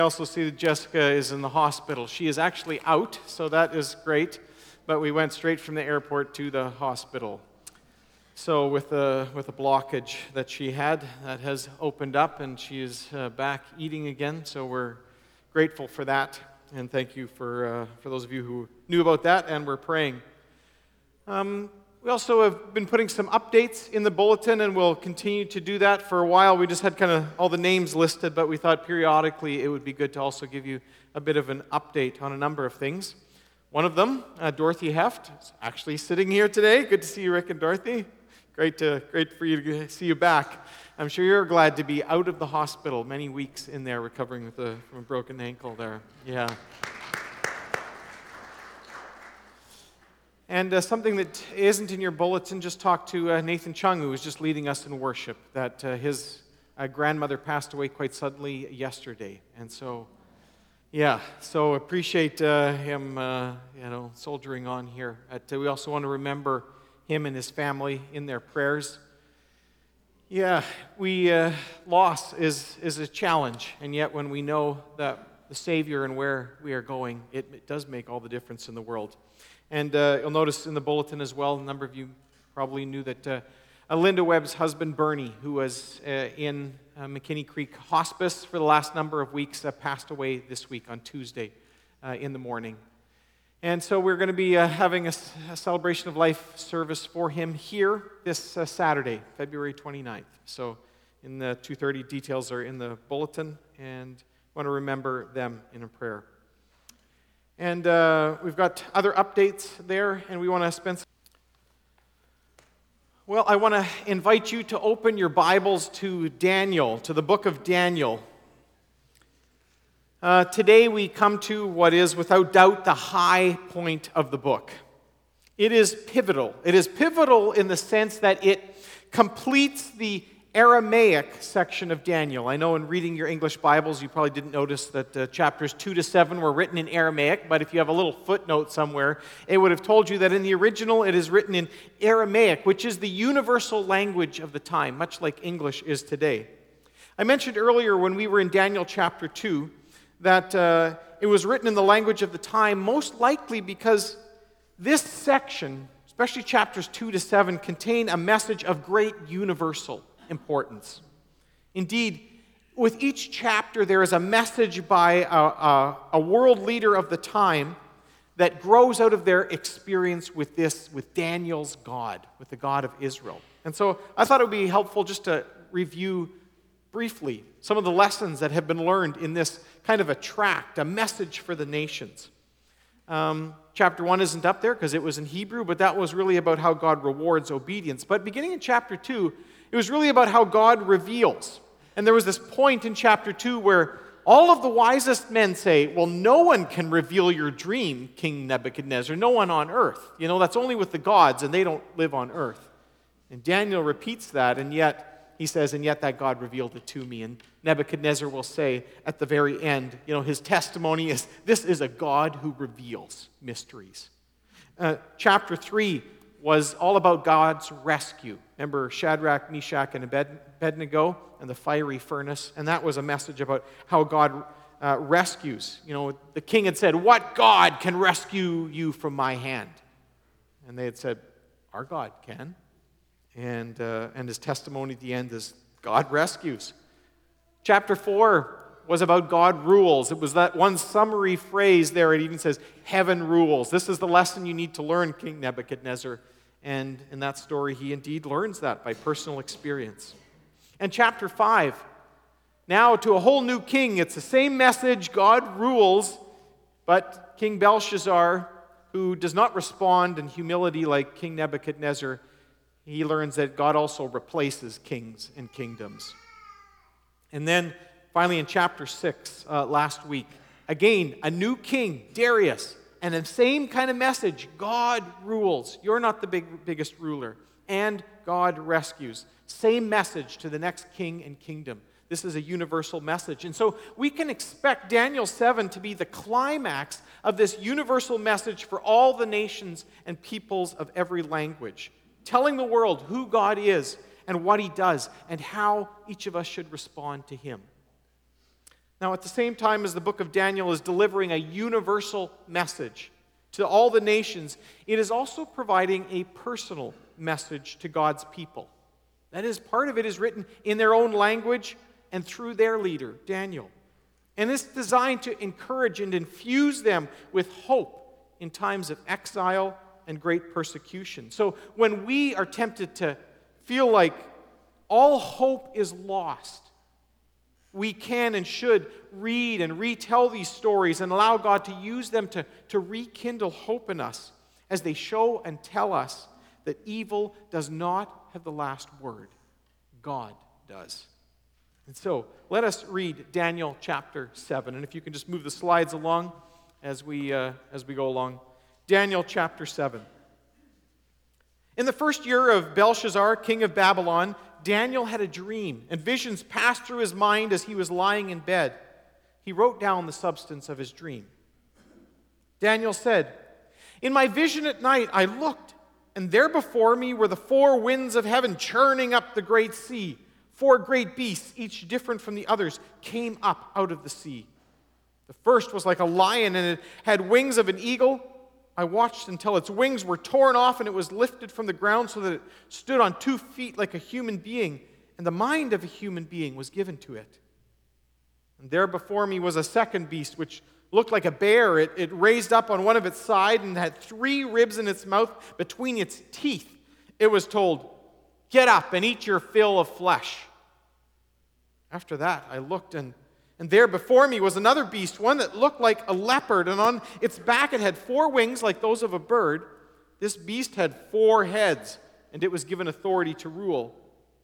I also see that Jessica is in the hospital. She is actually out, so that is great, but we went straight from the airport to the hospital. So with a blockage that she had, that has opened up, and she is back eating again, so we're grateful for that, and thank you for those of you who knew about that and were praying. We also have been putting some updates in the bulletin, and we'll continue to do that for a while. We just had kind of all the names listed, but we thought periodically it would be good to also give you a bit of an update on a number of things. One of them, Dorothy Heft, is actually sitting here today. Good to see you, Rick and Dorothy. Great for you to see you back. I'm sure you're glad to be out of the hospital, many weeks in there recovering from a broken ankle there. Yeah. And something that isn't in your bulletin, just talk to Nathan Chung, who was just leading us in worship, that his grandmother passed away quite suddenly yesterday. And so appreciate him, soldiering on here. We also want to remember him and his family in their prayers. Yeah, loss is a challenge, and yet when we know that the Savior and where we are going, it does make all the difference in the world. And you'll notice in the bulletin as well, a number of you probably knew that Linda Webb's husband, Bernie, who was in McKinney Creek Hospice for the last number of weeks, passed away this week on Tuesday in the morning. And so we're going to be having a celebration of life service for him here this Saturday, February 29th. So in the 2:30, details are in the bulletin, and I want to remember them in a prayer. And we've got other updates there, and we want to spend some... Well, I want to invite you to open your Bibles to Daniel, to the book of Daniel. Today we come to what is, without doubt, the high point of the book. It is pivotal. It is pivotal in the sense that it completes the Aramaic section of Daniel. I know in reading your English Bibles, you probably didn't notice that chapters 2 to 7 were written in Aramaic, but if you have a little footnote somewhere, it would have told you that in the original it is written in Aramaic, which is the universal language of the time, much like English is today. I mentioned earlier when we were in Daniel chapter 2 that it was written in the language of the time, most likely because this section, especially chapters 2 to 7, contain a message of great universal importance. Indeed, with each chapter there is a message by a world leader of the time that grows out of their experience with Daniel's God, with the God of Israel. And so I thought it would be helpful just to review briefly some of the lessons that have been learned in this kind of a tract, a message for the nations. Chapter 1 isn't up there because it was in Hebrew, but that was really about how God rewards obedience. But beginning in chapter 2, it was really about how God reveals. And there was this point in chapter 2 where all of the wisest men say, well, no one can reveal your dream, King Nebuchadnezzar, no one on earth. That's only with the gods, and they don't live on earth. And Daniel repeats that, and yet he says, and yet that God revealed it to me. And Nebuchadnezzar will say at the very end, his testimony is, this is a God who reveals mysteries. Chapter 3 was all about God's rescue. Remember Shadrach, Meshach, and Abednego and the fiery furnace? And that was a message about how God rescues. The king had said, what God can rescue you from my hand? And they had said, our God can. And his testimony at the end is, God rescues. Chapter 4 was about God rules. It was that one summary phrase there. It even says, heaven rules. This is the lesson you need to learn, King Nebuchadnezzar. And in that story, he indeed learns that by personal experience. And chapter 5, now to a whole new king. It's the same message, God rules, but King Belshazzar, who does not respond in humility like King Nebuchadnezzar, he learns that God also replaces kings and kingdoms. And then finally in chapter 6 last week, again, a new king, Darius, and the same kind of message, God rules. You're not the biggest ruler. And God rescues. Same message to the next king and kingdom. This is a universal message. And so we can expect Daniel 7 to be the climax of this universal message for all the nations and peoples of every language, telling the world who God is and what he does and how each of us should respond to him. Now, at the same time as the book of Daniel is delivering a universal message to all the nations, it is also providing a personal message to God's people. That is, part of it is written in their own language and through their leader, Daniel. And it's designed to encourage and infuse them with hope in times of exile and great persecution. So when we are tempted to feel like all hope is lost, we can and should read and retell these stories and allow God to use them to rekindle hope in us as they show and tell us that evil does not have the last word. God does. And so, let us read Daniel chapter 7. And if you can just move the slides along as we go along. Daniel chapter 7. In the first year of Belshazzar, king of Babylon, Daniel had a dream, and visions passed through his mind as he was lying in bed. He wrote down the substance of his dream. Daniel said, "In my vision at night I looked, and there before me were the four winds of heaven churning up the great sea. Four great beasts, each different from the others, came up out of the sea. The first was like a lion, and it had wings of an eagle. I watched until its wings were torn off, and it was lifted from the ground so that it stood on 2 feet like a human being, and the mind of a human being was given to it. And there before me was a second beast, which looked like a bear. It raised up on one of its sides and had 3 ribs in its mouth between its teeth. It was told, 'Get up and eat your fill of flesh.' After that I looked, and there before me was another beast, one that looked like a leopard, and on its back it had 4 wings like those of a bird. This beast had 4 heads, and it was given authority to rule.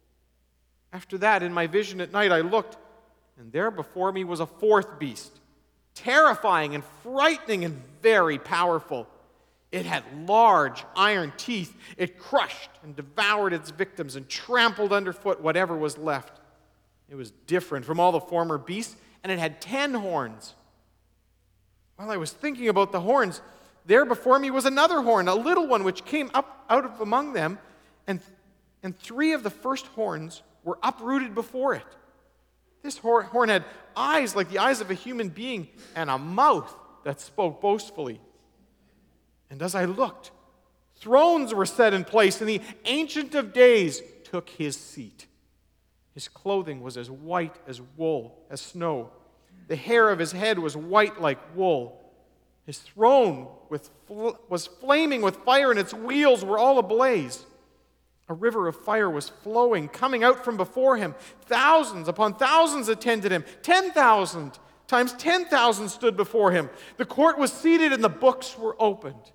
After that, in my vision at night, I looked, and there before me was a 4th beast, terrifying and frightening and very powerful. It had large iron teeth. It crushed and devoured its victims and trampled underfoot whatever was left. It was different from all the former beasts, and it had 10 horns. While I was thinking about the horns, there before me was another horn, a little one, which came up out of among them, and 3 of the first horns were uprooted before it. This horn had eyes like the eyes of a human being, and a mouth that spoke boastfully. And as I looked, thrones were set in place, and the Ancient of Days took his seat. His clothing was as white as wool, as snow. The hair of his head was white like wool. His throne was flaming with fire, and its wheels were all ablaze. A river of fire was flowing, coming out from before him. Thousands upon thousands attended him. 10,000 times 10,000 stood before him. The court was seated, and the books were opened.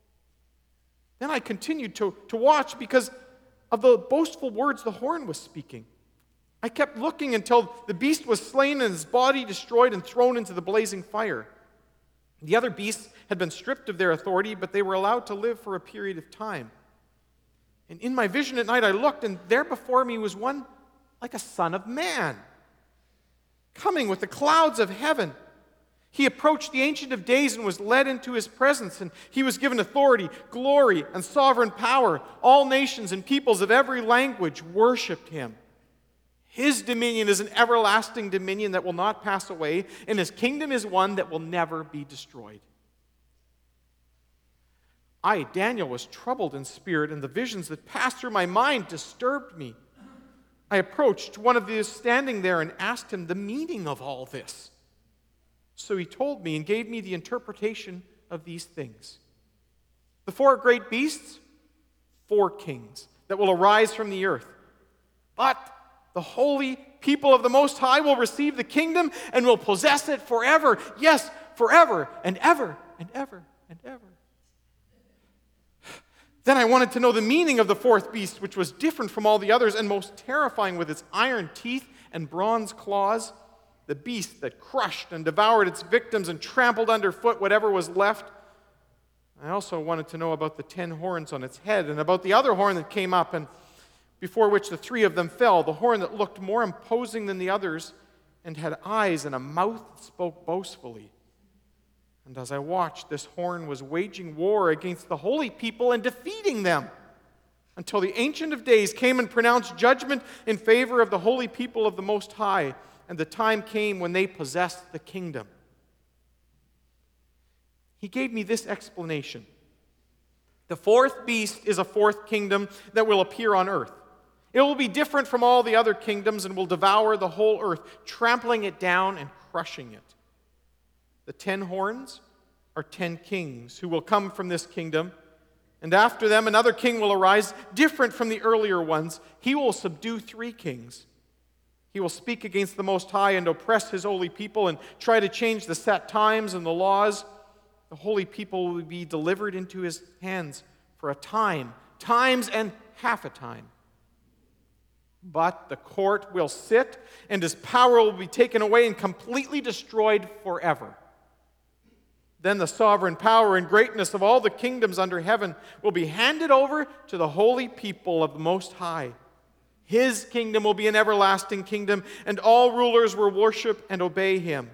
Then I continued to watch because of the boastful words the horn was speaking. I kept looking until the beast was slain and his body destroyed and thrown into the blazing fire. The other beasts had been stripped of their authority, but they were allowed to live for a period of time. And in my vision at night I looked, and there before me was one like a son of man, coming with the clouds of heaven. He approached the Ancient of Days and was led into his presence, and he was given authority, glory, and sovereign power. All nations and peoples of every language worshipped him. His dominion is an everlasting dominion that will not pass away, and his kingdom is one that will never be destroyed. I, Daniel, was troubled in spirit, and the visions that passed through my mind disturbed me. I approached one of those standing there and asked him the meaning of all this. So he told me and gave me the interpretation of these things. The 4 great beasts, 4 kings that will arise from the earth. But the holy people of the Most High will receive the kingdom and will possess it forever. Yes, forever and ever and ever and ever. Then I wanted to know the meaning of the 4th beast, which was different from all the others and most terrifying with its iron teeth and bronze claws. The beast that crushed and devoured its victims and trampled underfoot whatever was left. I also wanted to know about the 10 horns on its head and about the other horn that came up and before which the 3 of them fell, the horn that looked more imposing than the others and had eyes and a mouth that spoke boastfully. And as I watched, this horn was waging war against the holy people and defeating them until the Ancient of Days came and pronounced judgment in favor of the holy people of the Most High. and the time came when they possessed the kingdom. He gave me this explanation. The fourth beast is a fourth kingdom that will appear on earth. It will be different from all the other kingdoms and will devour the whole earth, trampling it down and crushing it. The 10 horns are 10 kings who will come from this kingdom, and after them another king will arise, different from the earlier ones. He will subdue 3 kings. He will speak against the Most High and oppress his holy people and try to change the set times and the laws. The holy people will be delivered into his hands for a time, times and half a time. But the court will sit, and his power will be taken away and completely destroyed forever. Then the sovereign power and greatness of all the kingdoms under heaven will be handed over to the holy people of the Most High. His kingdom will be an everlasting kingdom, and all rulers will worship and obey him.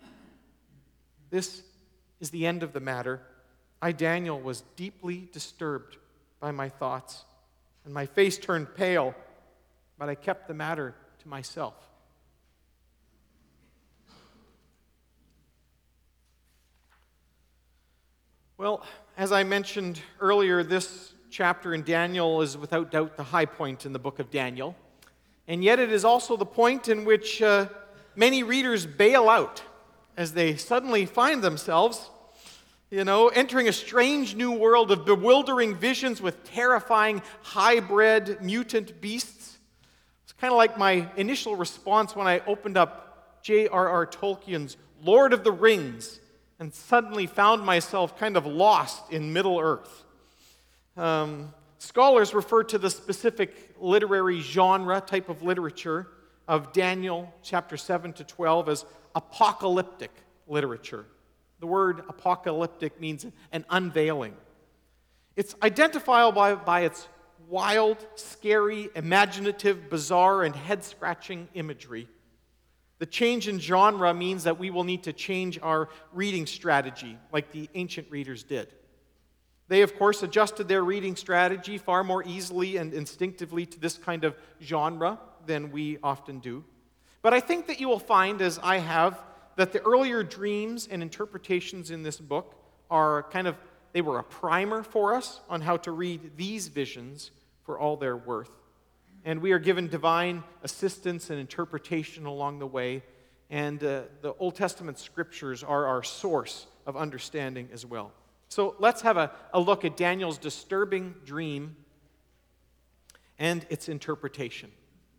This is the end of the matter. I, Daniel, was deeply disturbed by my thoughts, and my face turned pale, but I kept the matter to myself. Well, as I mentioned earlier, this chapter in Daniel is without doubt the high point in the book of Daniel. And yet it is also the point in which many readers bail out as they suddenly find themselves, entering a strange new world of bewildering visions with terrifying hybrid mutant beasts. It's kind of like my initial response when I opened up J.R.R. Tolkien's Lord of the Rings and suddenly found myself kind of lost in Middle-earth. Scholars refer to the specific literary genre, type of literature, of Daniel chapter 7 to 12 as apocalyptic literature. The word apocalyptic means an unveiling. It's identifiable by its wild, scary, imaginative, bizarre, and head-scratching imagery. The change in genre means that we will need to change our reading strategy, like the ancient readers did. They, of course, adjusted their reading strategy far more easily and instinctively to this kind of genre than we often do. But I think that you will find, as I have, that the earlier dreams and interpretations in this book they were a primer for us on how to read these visions for all their worth. And we are given divine assistance and interpretation along the way. And the Old Testament scriptures are our source of understanding as well. So let's have a look at Daniel's disturbing dream and its interpretation.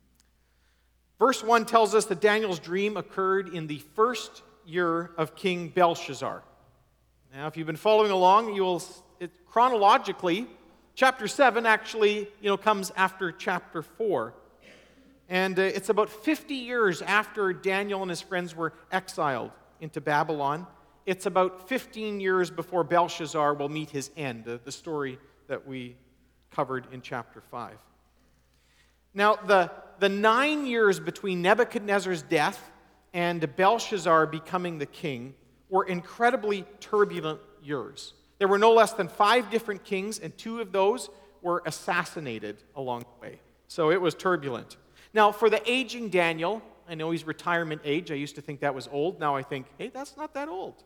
Verse 1 tells us that Daniel's dream occurred in the first year of King Belshazzar. Now, if you've been following along, chronologically, chapter 7 actually, comes after chapter 4. And it's about 50 years after Daniel and his friends were exiled into Babylon. It's about 15 years before Belshazzar will meet his end, the story that we covered in chapter 5. Now, the 9 years between Nebuchadnezzar's death and Belshazzar becoming the king were incredibly turbulent years. There were no less than 5 different kings, and 2 of those were assassinated along the way. So it was turbulent. Now, for the aging Daniel, I know he's retirement age. I used to think that was old. Now I think, hey, that's not that old.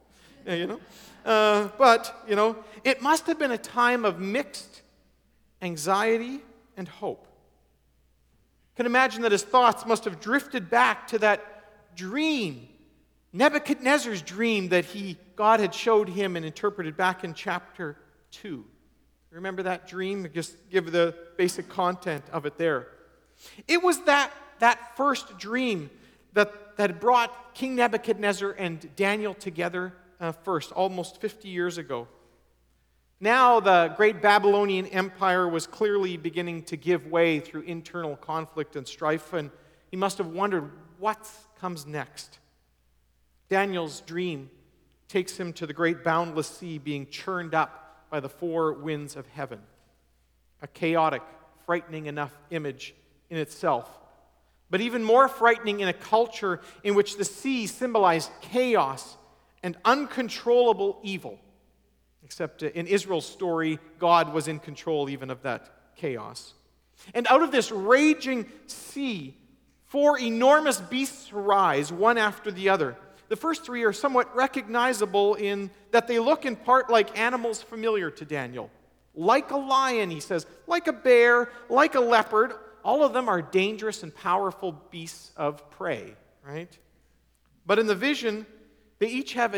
But it must have been a time of mixed anxiety and hope. I can imagine that his thoughts must have drifted back to that dream, Nebuchadnezzar's dream that God had showed him and interpreted back in chapter 2. Remember that dream? Just give the basic content of it there. It was that first dream that brought King Nebuchadnezzar and Daniel together first, almost 50 years ago. Now the great Babylonian Empire was clearly beginning to give way through internal conflict and strife, and he must have wondered what comes next. Daniel's dream takes him to the great boundless sea being churned up by the 4 winds of heaven. A chaotic, frightening enough image in itself, but even more frightening in a culture in which the sea symbolized chaos and uncontrollable evil. Except in Israel's story, God was in control even of that chaos. And out of this raging sea, 4 enormous beasts rise, one after the other. The first 3 are somewhat recognizable in that they look in part like animals familiar to Daniel. Like a lion, he says, like a bear, like a leopard. All of them are dangerous and powerful beasts of prey, right? But in the vision, they each have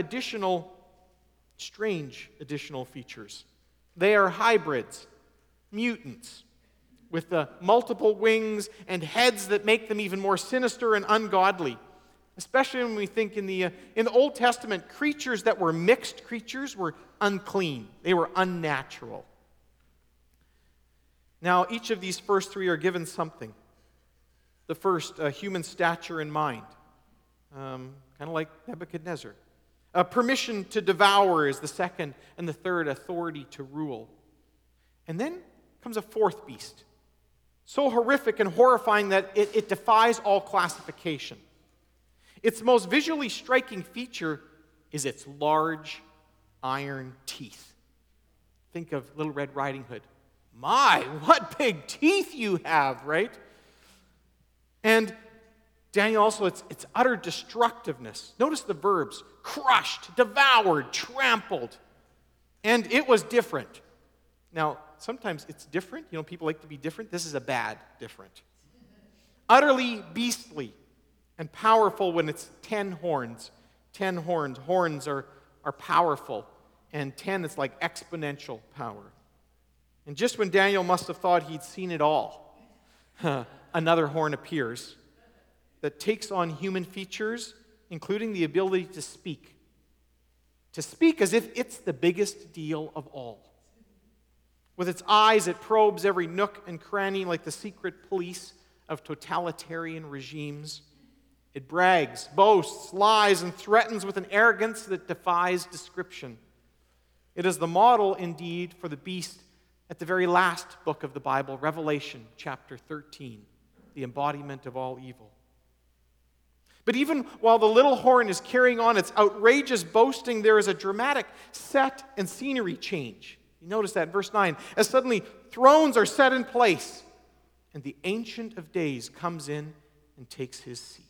strange additional features. They are hybrids, mutants, with the multiple wings and heads that make them even more sinister and ungodly. Especially when we think in the Old Testament, creatures that were mixed creatures were unclean. They were unnatural. Now, each of these first 3 are given something. The first, human stature and mind, kind of like Nebuchadnezzar. Permission to devour is the second, and the third, authority to rule. And then comes a fourth beast, so horrific and horrifying that it defies all classification. Its most visually striking feature is its large iron teeth. Think of Little Red Riding Hood. My, what big teeth you have, right? And Daniel also, its utter destructiveness. Notice the verbs: crushed, devoured, trampled. And it was different. Now, sometimes it's different. You know, people like to be different. This is a bad different. Utterly beastly and powerful when it's 10 horns. 10 horns. Horns are powerful. And 10 is like exponential power. And just when Daniel must have thought he'd seen it all, another horn appears that takes on human features, including the ability to speak. To speak as if it's the biggest deal of all. With its eyes, it probes every nook and cranny like the secret police of totalitarian regimes. It brags, boasts, lies, and threatens with an arrogance that defies description. It is the model, indeed, for the beast at the very last book of the Bible, Revelation chapter 13, the embodiment of all evil. But even while the little horn is carrying on its outrageous boasting, there is a dramatic set and scenery change. You notice that in verse 9. As suddenly thrones are set in place, and the Ancient of Days comes in and takes his seat.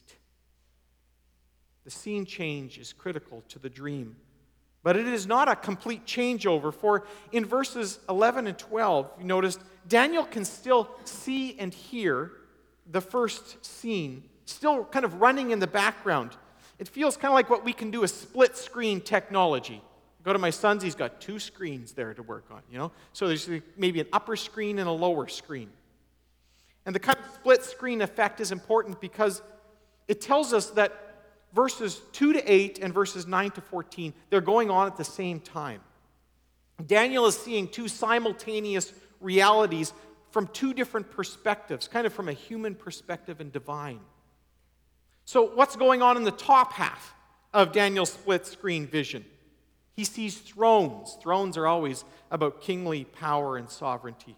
The scene change is critical to the dream. But it is not a complete changeover, for in verses 11 and 12, you noticed, Daniel can still see and hear the first scene, still kind of running in the background. It feels kind of like what we can do with split-screen technology. Go to my son's, he's got 2 screens there to work on, you know? So there's maybe an upper screen and a lower screen. And the kind of split-screen effect is important because it tells us that verses 2 to 8 and verses 9 to 14, they're going on at the same time. Daniel is seeing 2 simultaneous realities from 2 different perspectives, kind of from a human perspective and divine. So what's going on in the top half of Daniel's split-screen vision? He sees thrones. Thrones are always about kingly power and sovereignty.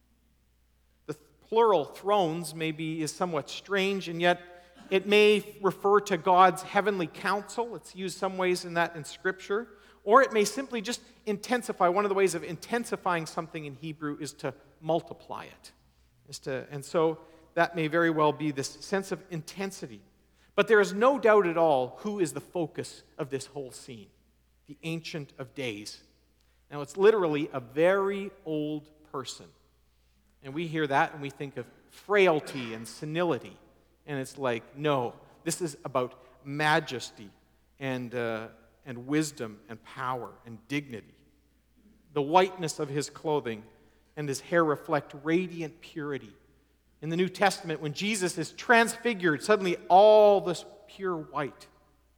The plural thrones maybe is somewhat strange, and yet it may refer to God's heavenly council. It's used some ways in that in Scripture. Or it may simply just intensify. One of the ways of intensifying something in Hebrew is to multiply it. And so that may very well be this sense of intensity. But there is no doubt at all who is the focus of this whole scene. The Ancient of Days. Now, it's literally a very old person. And we hear that and we think of frailty and senility. And it's like, no, this is about majesty and wisdom and power and dignity. The whiteness of his clothing and his hair reflect radiant purity. In the New Testament, when Jesus is transfigured, suddenly all this pure white.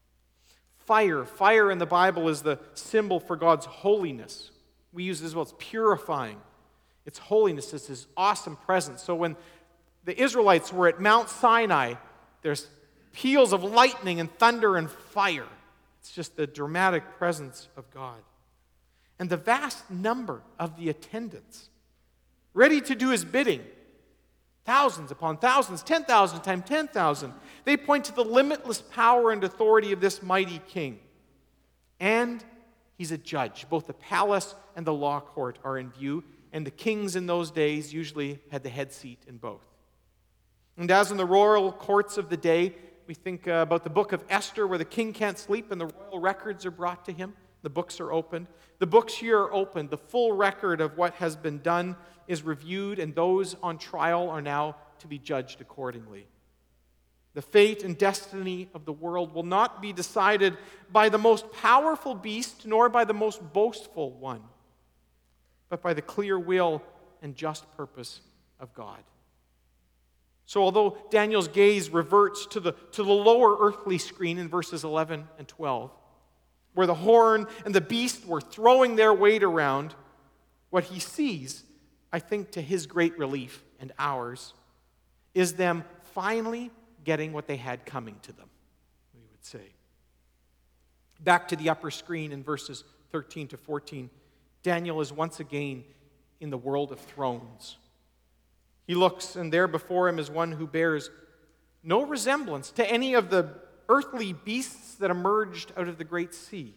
Fire in the Bible is the symbol for God's holiness. We use it as well. It's purifying. It's holiness. It's his awesome presence. So when the Israelites were at Mount Sinai, there's peals of lightning and thunder and fire. It's just the dramatic presence of God. And the vast number of the attendants, ready to do his bidding, thousands upon thousands, 10,000 times 10,000, they point to the limitless power and authority of this mighty king. And he's a judge. Both the palace and the law court are in view, and the kings in those days usually had the head seat in both. And as in the royal courts of the day, we think about the book of Esther, where the king can't sleep and the royal records are brought to him. The books are opened. The books here are opened. The full record of what has been done is reviewed, and those on trial are now to be judged accordingly. The fate and destiny of the world will not be decided by the most powerful beast, nor by the most boastful one, but by the clear will and just purpose of God. So although Daniel's gaze reverts to the lower earthly screen in verses 11 and 12, where the horn and the beast were throwing their weight around, what he sees, I think to his great relief and ours, is them finally getting what they had coming to them, we would say. Back to the upper screen in verses 13 to 14, Daniel is once again in the world of thrones. He looks, and there before him is one who bears no resemblance to any of the earthly beasts that emerged out of the great sea.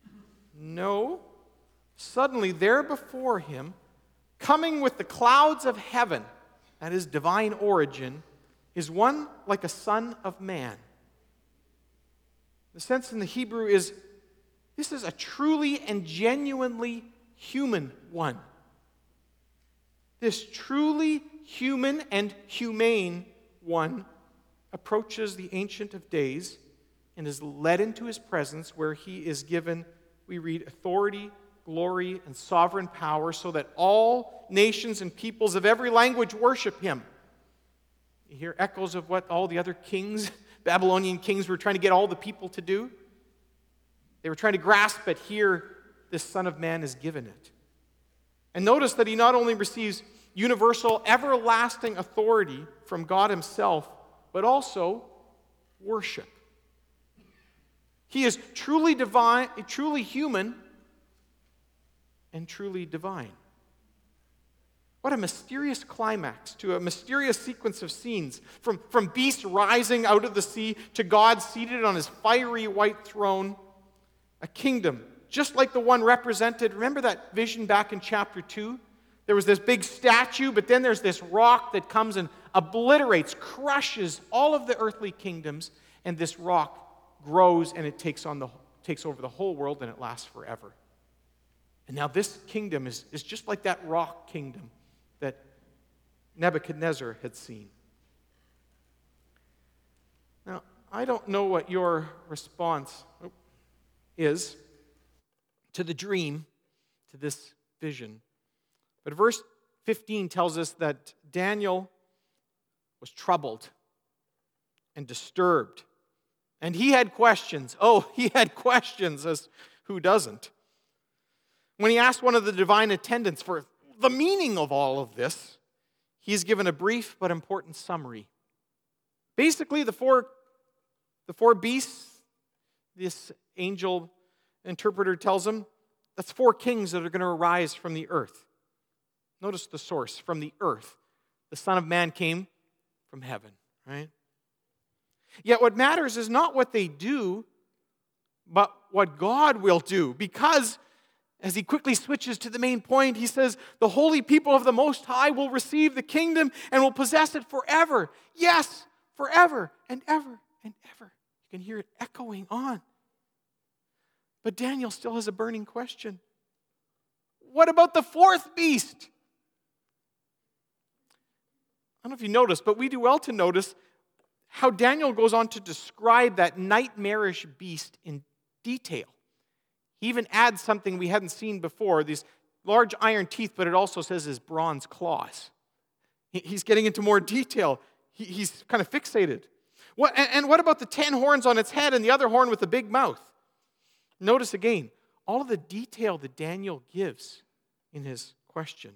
No, suddenly there before him, coming with the clouds of heaven, that is divine origin, is one like a son of man. The sense in the Hebrew is, this is a truly and genuinely human one. This truly human and humane one approaches the Ancient of Days and is led into his presence, where he is given, we read, authority, glory, and sovereign power, so that all nations and peoples of every language worship him. You hear echoes of what all the other kings, Babylonian kings, were trying to get all the people to do. They were trying to grasp it. Here, this Son of Man is given it. And notice that he not only receives universal, everlasting authority from God himself, but also worship. He is truly divine, truly human, and truly divine. What a mysterious climax to a mysterious sequence of scenes, from beast rising out of the sea to God seated on his fiery white throne, a kingdom just like the one represented. Remember that vision back in chapter 2? There was this big statue, but then there's this rock that comes and obliterates, crushes all of the earthly kingdoms, and this rock grows and it takes over the whole world, and it lasts forever. And now this kingdom is just like that rock kingdom that Nebuchadnezzar had seen. Now, I don't know what your response is to the dream, to this vision. But verse 15 tells us that Daniel was troubled and disturbed. And he had questions. Oh, he had questions, as who doesn't? When he asked one of the divine attendants for the meaning of all of this, he's given a brief but important summary. Basically, the four beasts, this angel interpreter tells him, that's 4 kings that are going to arise from the earth. Notice the source, from the earth. The Son of Man came from heaven, right? Yet what matters is not what they do, but what God will do. Because, as he quickly switches to the main point, he says, the holy people of the Most High will receive the kingdom and will possess it forever. Yes, forever and ever and ever. You can hear it echoing on. But Daniel still has a burning question. What about the 4th beast? I don't know if you noticed, but we do well to notice how Daniel goes on to describe that nightmarish beast in detail. He even adds something we hadn't seen before, these large iron teeth, but it also says his bronze claws. He's getting into more detail. He's kind of fixated. And what about the 10 horns on its head and the other horn with the big mouth? Notice again, all of the detail that Daniel gives in his question.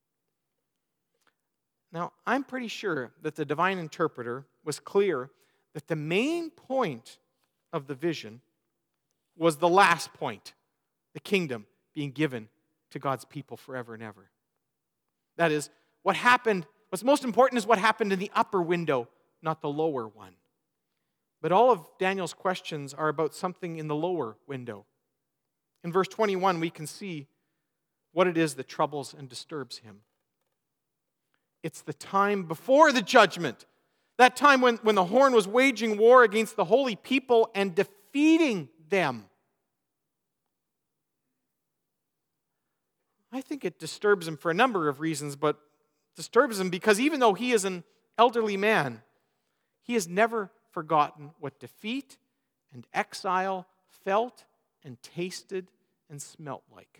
Now, I'm pretty sure that the divine interpreter was clear that the main point of the vision was the last point, the kingdom being given to God's people forever and ever. That is, what's most important is what happened in the upper window, not the lower one. But all of Daniel's questions are about something in the lower window. In verse 21, we can see what it is that troubles and disturbs him. It's the time before the judgment. That time when the horn was waging war against the holy people and defeating them. I think it disturbs him for a number of reasons, but disturbs him because even though he is an elderly man, he has never forgotten what defeat and exile felt and tasted and smelt like.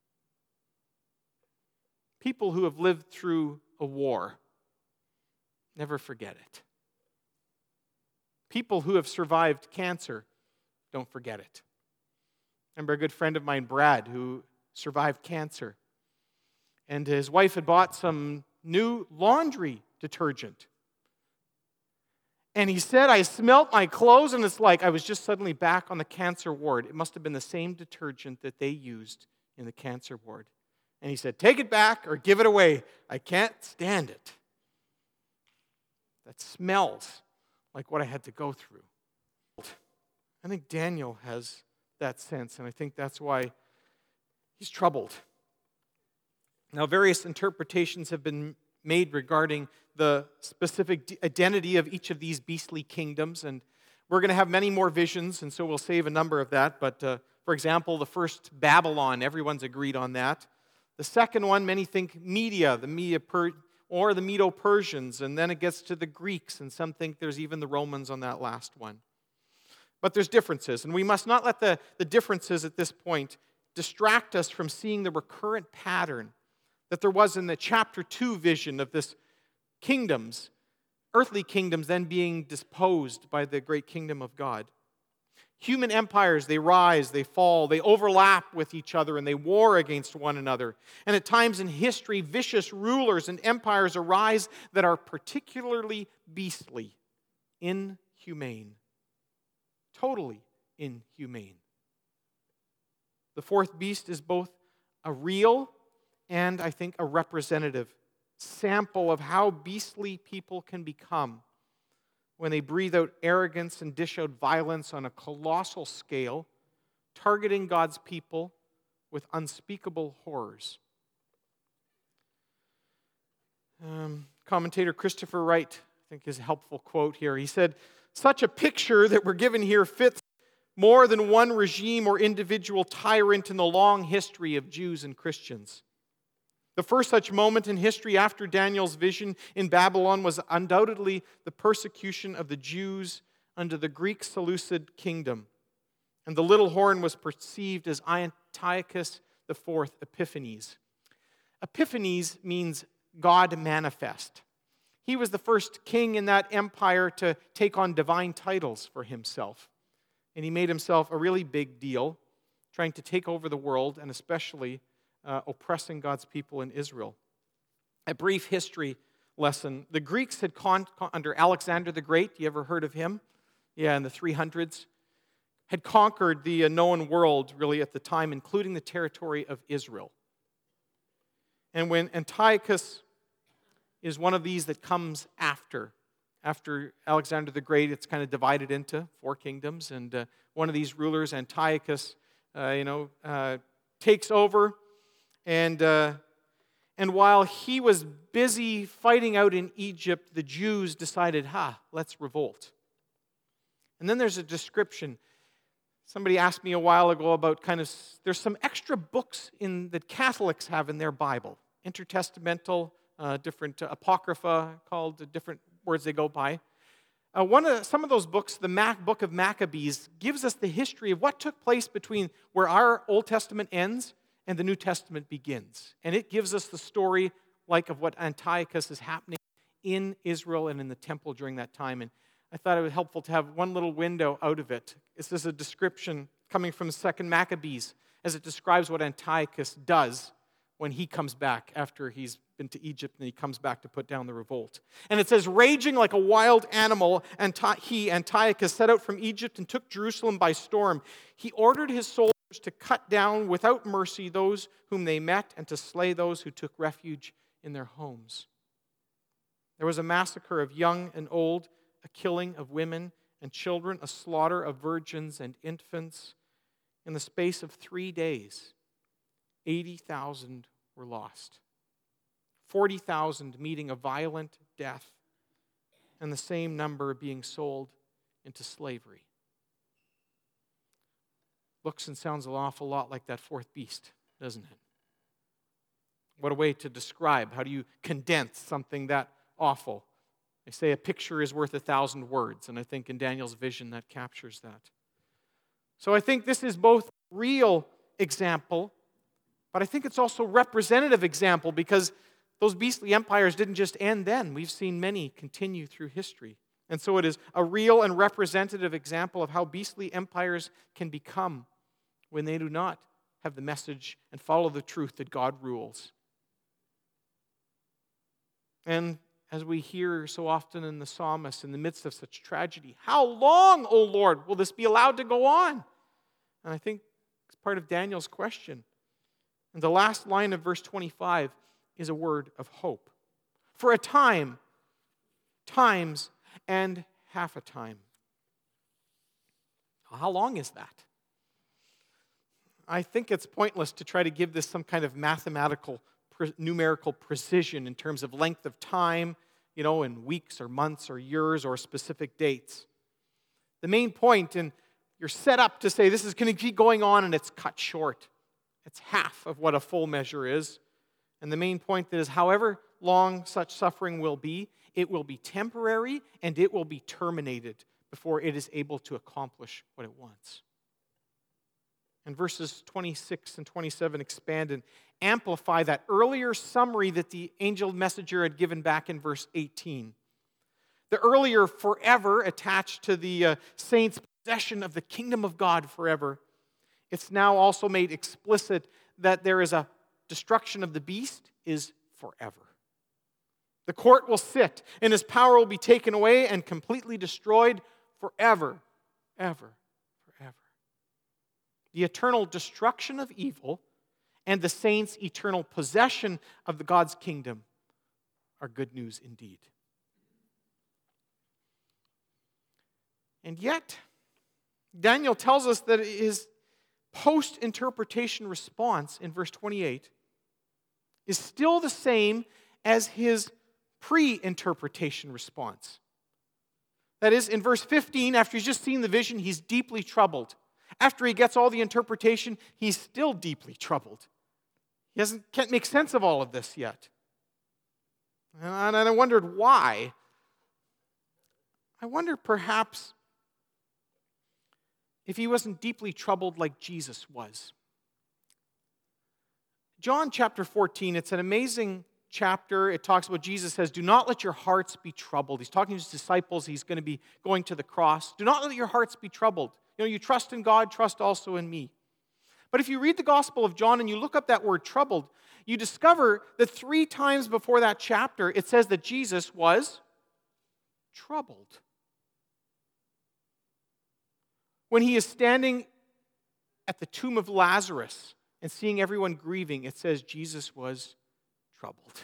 People who have lived through a war never forget it. People who have survived cancer don't forget it. I remember a good friend of mine, Brad, who survived cancer. And his wife had bought some new laundry detergent. And he said, I smelt my clothes, and it's like I was just suddenly back on the cancer ward. It must have been the same detergent that they used in the cancer ward. And he said, take it back or give it away. I can't stand it. That smells like what I had to go through. I think Daniel has that sense, and I think that's why he's troubled. Now, various interpretations have been made regarding the specific identity of each of these beastly kingdoms, and we're going to have many more visions, and so we'll save a number of that. But, for example, the first Babylon, everyone's agreed on that. The second one, many think or the Medo-Persians, and then it gets to the Greeks, and some think there's even the Romans on that last one. But there's differences, and we must not let the differences at this point distract us from seeing the recurrent pattern that there was in the chapter 2 vision of this kingdoms, earthly kingdoms then being disposed by the great kingdom of God. Human empires, they rise, they fall, they overlap with each other, and they war against one another. And at times in history, vicious rulers and empires arise that are particularly beastly, inhumane, totally inhumane. The fourth beast is both a real and, I think, a representative sample of how beastly people can become when they breathe out arrogance and dish out violence on a colossal scale, targeting God's people with unspeakable horrors. Commentator Christopher Wright, I think, is a helpful quote here. He said, such a picture that we're given here fits more than one regime or individual tyrant in the long history of Jews and Christians. The first such moment in history after Daniel's vision in Babylon was undoubtedly the persecution of the Jews under the Greek Seleucid kingdom. And the little horn was perceived as Antiochus IV Epiphanes. Epiphanes means God manifest. He was the first king in that empire to take on divine titles for himself. And he made himself a really big deal, trying to take over the world and especially oppressing God's people in Israel. A brief history lesson. The Greeks had under Alexander the Great, you ever heard of him? Yeah, in the 300s. Had conquered the known world, really, at the time, including the territory of Israel. And when Antiochus is one of these that comes after Alexander the Great, it's kind of divided into 4 kingdoms, and one of these rulers, Antiochus, takes over. And while he was busy fighting out in Egypt, the Jews decided, let's revolt. And then there's a description. Somebody asked me a while ago about there's some extra books that Catholics have in their Bible, intertestamental, different apocrypha, called different words they go by. Some of those books, the Book of Maccabees, gives us the history of what took place between where our Old Testament ends and the New Testament begins. And it gives us the story of what Antiochus is happening in Israel and in the temple during that time. And I thought it was helpful to have one little window out of it. This is a description coming from 2 Maccabees as it describes what Antiochus does when he comes back after he's been to Egypt and he comes back to put down the revolt. And it says, raging like a wild animal, Antiochus, set out from Egypt and took Jerusalem by storm. He ordered his soldiers to cut down without mercy those whom they met and to slay those who took refuge in their homes. There was a massacre of young and old, a killing of women and children, a slaughter of virgins and infants. In the space of 3 days, 80,000 were lost. 40,000 meeting a violent death. and the same number being sold into slavery. Looks and sounds an awful lot like that fourth beast, doesn't it? What a way to describe. How do you condense something that awful? They say a picture is worth 1,000 words, and I think in Daniel's vision that captures that. So I think this is both a real example, but I think it's also a representative example, because those beastly empires didn't just end then. We've seen many continue through history. And so it is a real and representative example of how beastly empires can become when they do not have the message and follow the truth that God rules. And as we hear so often in the psalmist, in the midst of such tragedy, how long, O Lord, will this be allowed to go on? And I think it's part of Daniel's question. And the last line of verse 25 is a word of hope. For a time, times, and half a time. How long is that? I think it's pointless to try to give this some kind of mathematical, numerical precision in terms of length of time, in weeks or months or years or specific dates. The main point, and you're set up to say this is going to keep going on, and it's cut short. It's half of what a full measure is. And the main point is, however long such suffering will be, it will be temporary and it will be terminated before it is able to accomplish what it wants. And verses 26 and 27 expand and amplify that earlier summary that the angel messenger had given back in verse 18. The earlier forever attached to the saints' possession of the kingdom of God forever. It's now also made explicit that there is a destruction of the beast is forever. The court will sit, and his power will be taken away and completely destroyed forever, ever, forever. The eternal destruction of evil and the saints' eternal possession of the God's kingdom are good news indeed. And yet, Daniel tells us that his post-interpretation response in verse 28 is still the same as his pre-interpretation response. That is, in verse 15, after he's just seen the vision, he's deeply troubled. After he gets all the interpretation, he's still deeply troubled. He can't make sense of all of this yet. And I wondered why. I wonder perhaps if he wasn't deeply troubled like Jesus was. John chapter 14, it's an amazing chapter. It talks about, Jesus says, do not let your hearts be troubled. He's talking to his disciples. He's going to be going to the cross. Do not let your hearts be troubled. You trust in God, trust also in me. But if you read the Gospel of John and you look up that word troubled, you discover that 3 times before that chapter, it says that Jesus was troubled. When he is standing at the tomb of Lazarus and seeing everyone grieving, it says Jesus was troubled.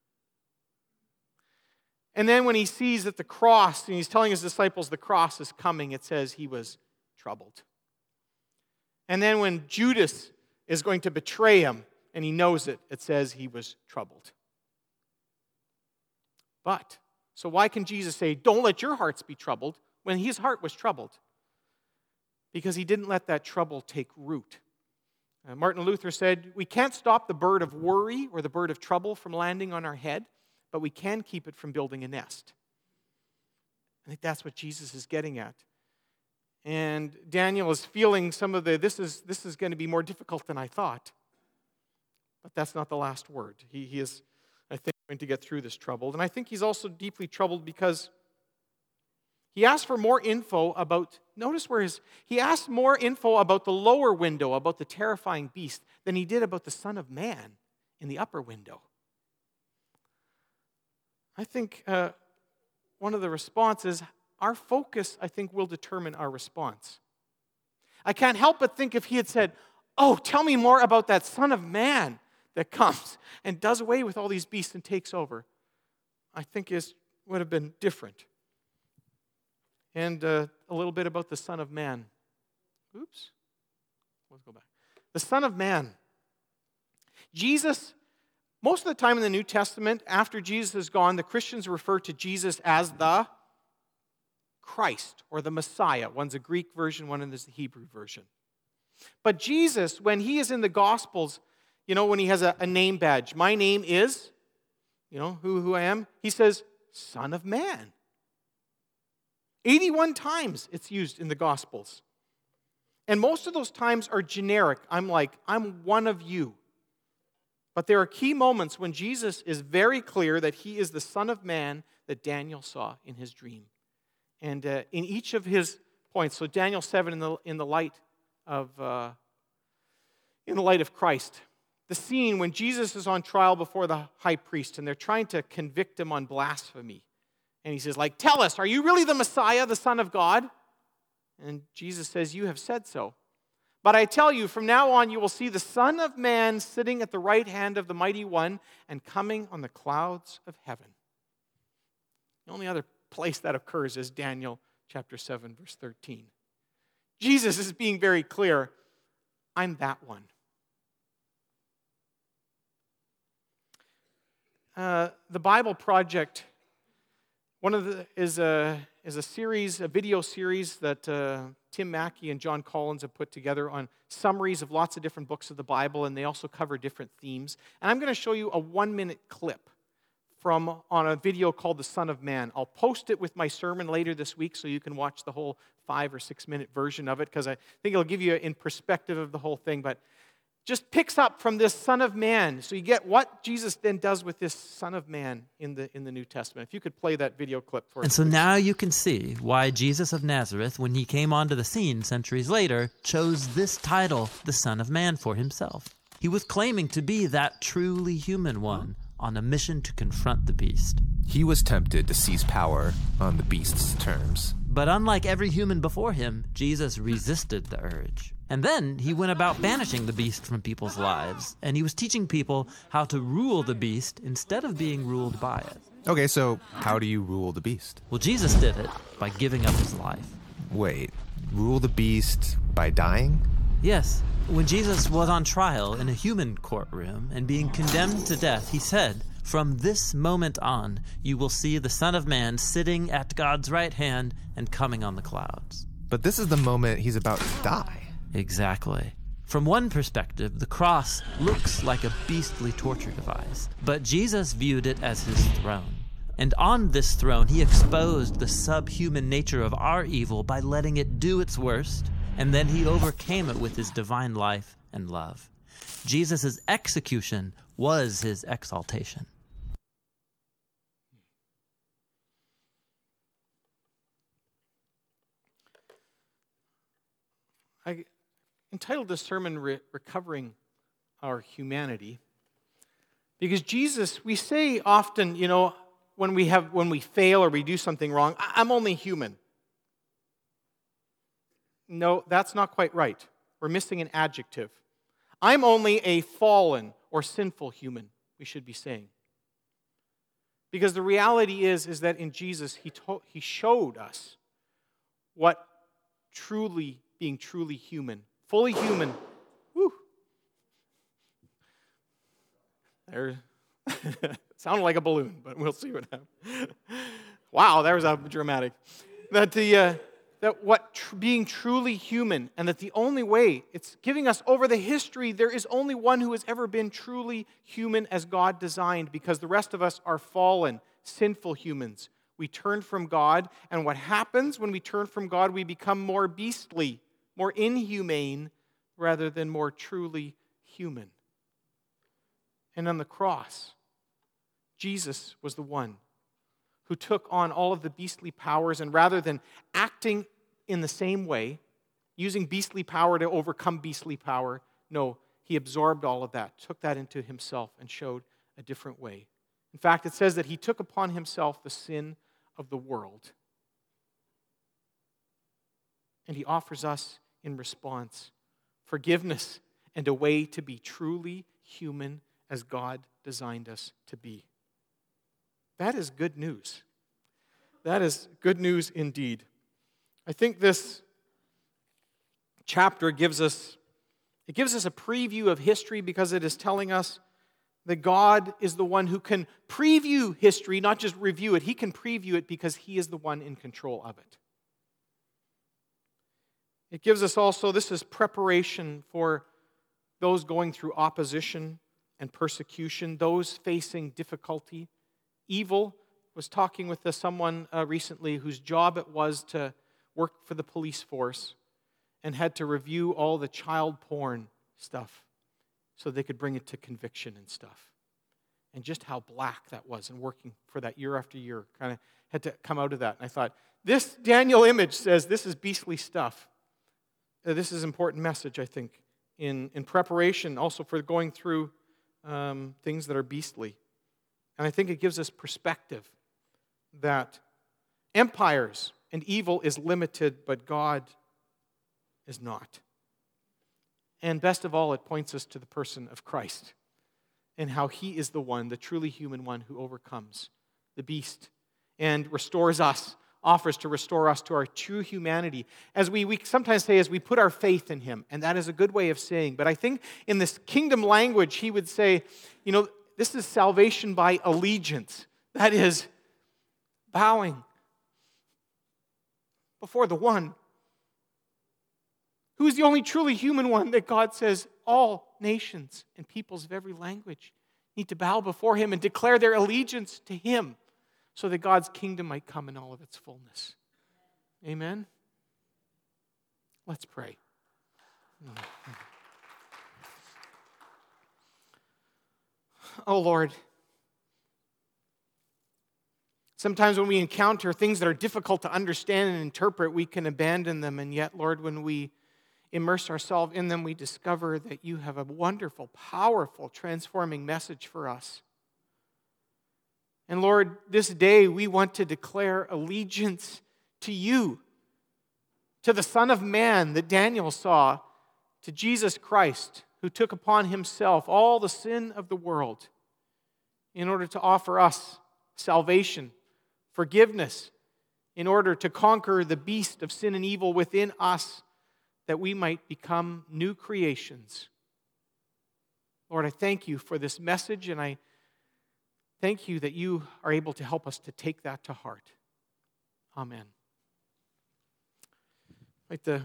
And then when he sees at the cross, and he's telling his disciples the cross is coming, it says he was troubled. And then when Judas is going to betray him, and he knows it, it says he was troubled. So why can Jesus say, don't let your hearts be troubled, when his heart was troubled? Because he didn't let that trouble take root. Martin Luther said, we can't stop the bird of worry or the bird of trouble from landing on our head, but we can keep it from building a nest. I think that's what Jesus is getting at. And Daniel is feeling some of this is going to be more difficult than I thought. But that's not the last word. He is, I think, going to get through this trouble. And I think he's also deeply troubled because he asked for more info about, he asked more info about the lower window, about the terrifying beast, than he did about the Son of Man in the upper window. I think one of the responses, our focus, I think, will determine our response. I can't help but think if he had said, oh, tell me more about that Son of Man that comes and does away with all these beasts and takes over, I think would have been different. And a little bit about the Son of Man. Let's go back. The Son of Man. Jesus, most of the time in the New Testament, after Jesus is gone, the Christians refer to Jesus as the Christ or the Messiah. One's a Greek version, one is the Hebrew version. But Jesus, when he is in the Gospels, when he has a name badge, my name is, who I am, he says, Son of Man. 81 times it's used in the Gospels. And most of those times are generic. I'm one of you. But there are key moments when Jesus is very clear that he is the Son of Man that Daniel saw in his dream. And in each of his points, so Daniel 7 in the light of Christ, the scene when Jesus is on trial before the high priest and they're trying to convict him on blasphemy. And he says, tell us, are you really the Messiah, the Son of God? And Jesus says, you have said so. But I tell you, from now on you will see the Son of Man sitting at the right hand of the Mighty One and coming on the clouds of heaven. The only other place that occurs is Daniel chapter 7, verse 13. Jesus is being very clear, I'm that one. The Bible Project, is a series, a video series that Tim Mackey and John Collins have put together on summaries of lots of different books of the Bible, and they also cover different themes. And I'm going to show you a 1-minute clip on a video called The Son of Man. I'll post it with my sermon later this week so you can watch the whole 5 or 6 minute version of it, because I think it'll give you in perspective of the whole thing. But just picks up from this Son of Man. So you get what Jesus then does with this Son of Man in the New Testament. If you could play that video clip for us. And so now you can see why Jesus of Nazareth, when he came onto the scene centuries later, chose this title, the Son of Man, for himself. He was claiming to be that truly human one on a mission to confront the beast. He was tempted to seize power on the beast's terms. But unlike every human before him, Jesus resisted the urge. And then he went about banishing the beast from people's lives, and he was teaching people how to rule the beast instead of being ruled by it. Okay, so how do you rule the beast? Well, Jesus did it by giving up his life. Wait, rule the beast by dying? Yes. When Jesus was on trial in a human courtroom and being condemned to death, he said, "From this moment on, you will see the Son of Man sitting at God's right hand and coming on the clouds." But this is the moment he's about to die. Exactly. From one perspective, the cross looks like a beastly torture device, but Jesus viewed it as his throne. And on this throne, he exposed the subhuman nature of our evil by letting it do its worst, and then he overcame it with his divine life and love. Jesus' execution was his exaltation. I entitled this sermon, Recovering Our Humanity, because Jesus, we say often, when we fail or we do something wrong, I'm only human. No, that's not quite right. We're missing an adjective. I'm only a fallen or sinful human, we should be saying. Because the reality is that in Jesus, he showed us what being truly human, fully human. Woo. There, sounded like a balloon, but we'll see what happens. Wow, that was dramatic. Being truly human, and that the only way, it's giving us over the history, there is only one who has ever been truly human as God designed, because the rest of us are fallen, sinful humans. We turn from God, and what happens when we turn from God? We become more beastly, more inhumane, rather than more truly human. And on the cross, Jesus was the one who took on all of the beastly powers, and rather than acting in the same way, using beastly power to overcome beastly power, no, he absorbed all of that, took that into himself, and showed a different way. In fact, it says that he took upon himself the sin of the world. And he offers us, in response, forgiveness and a way to be truly human as God designed us to be. That is good news. That is good news indeed. I think this chapter gives us a preview of history, because it is telling us that God is the one who can preview history, not just review it. He can preview it because he is the one in control of it. It gives us also, this is preparation for those going through opposition and persecution, those facing difficulty, evil. I was talking with someone recently whose job it was to work for the police force and had to review all the child porn stuff so they could bring it to conviction and stuff. And just how black that was, and working for that year after year, kind of had to come out of that. And I thought, this Daniel image says this is beastly stuff. This is an important message, I think, in preparation also for going through things that are beastly. And I think it gives us perspective that empires and evil is limited, but God is not. And best of all, it points us to the person of Christ and how He is the one, the truly human one, who overcomes the beast and restores us, offers to restore us to our true humanity. As we sometimes say, as we put our faith in Him, and that is a good way of saying. But I think in this kingdom language, he would say, this is salvation by allegiance. That is, bowing before the one who is the only truly human one that God says all nations and peoples of every language need to bow before Him and declare their allegiance to Him so that God's kingdom might come in all of its fullness. Amen? Let's pray. Oh Lord, sometimes when we encounter things that are difficult to understand and interpret, we can abandon them. And yet, Lord, when we immerse ourselves in them, we discover that You have a wonderful, powerful, transforming message for us. And Lord, this day we want to declare allegiance to You, to the Son of Man that Daniel saw, to Jesus Christ, who took upon Himself all the sin of the world in order to offer us salvation, forgiveness, in order to conquer the beast of sin and evil within us, that we might become new creations. Lord, I thank You for this message, and I thank You that You are able to help us to take that to heart. Amen. I'd like to